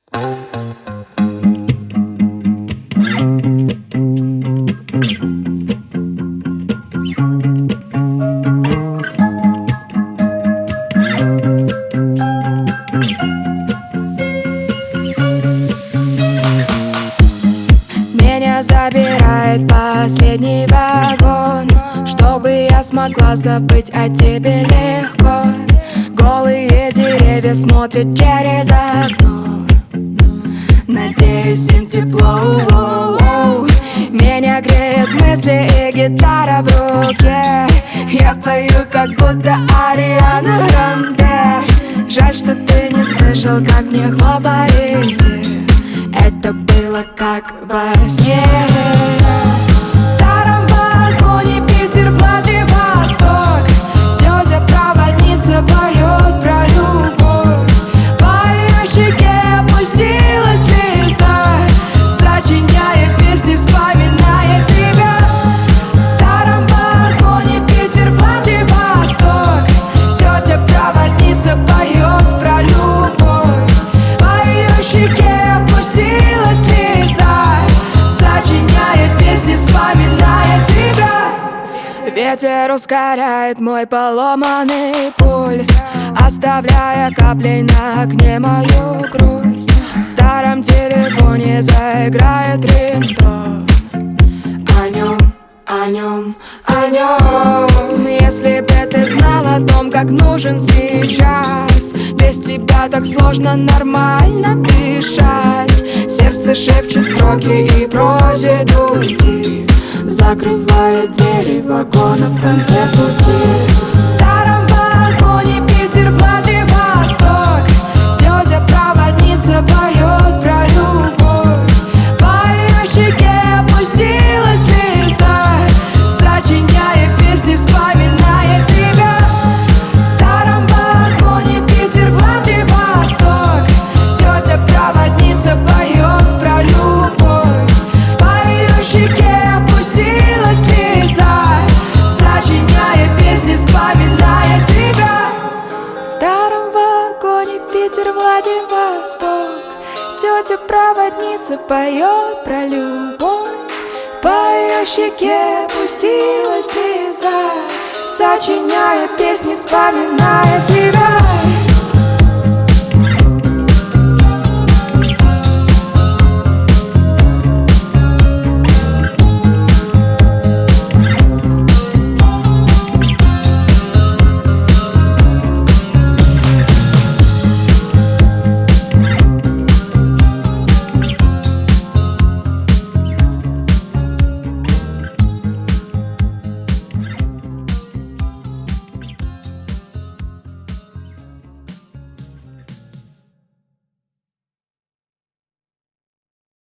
Меня забирает последний вагон, чтобы я смогла забыть о тебе легко. Голые деревья смотрят через окно, надеюсь, им тепло. Меня греют мысли и гитара в руке. Я пою, как будто Ариана Гранде. Жаль, что ты не слышал, как мне хлопали все. Это было как во сне. В старом вагоне Питер, Владивосток. Тетя-проводница поет про любовь. По ее щеке опустилась слеза, сочиняя песни, вспоминая тебя. В старом вагоне Питер, Владивосток. Тетя-проводница поет про любовь. По ее щеке опустилась слеза, сочиняя песни, вспоминая тебя. Ветер ускоряет мой поломанный пульс, оставляя каплей на окне мою грусть. В старом телефоне заиграет рингтон. О нем, о нем, о нем. Если бы ты знал о том, как нужен сейчас. Без тебя так сложно нормально дышать. Сердце шепчет строки и просит уйти, закрывает двери вагона в конце пути. В старом вагоне Питер, Владивосток. Тетя-проводница поет про любовь. По ее щеке опустилась слеза, сочиняя песни, вспоминая тебя. В старом вагоне Питер, Владивосток. Тетя-проводница поет про любовь. По ее щеке опустилась слеза, сочиняя песни, вспоминая тебя. В старом вагоне Питер, Владивосток. Тетя-проводница поет про любовь. По ее щеке опустилась слеза, сочиняя песни, вспоминая тебя.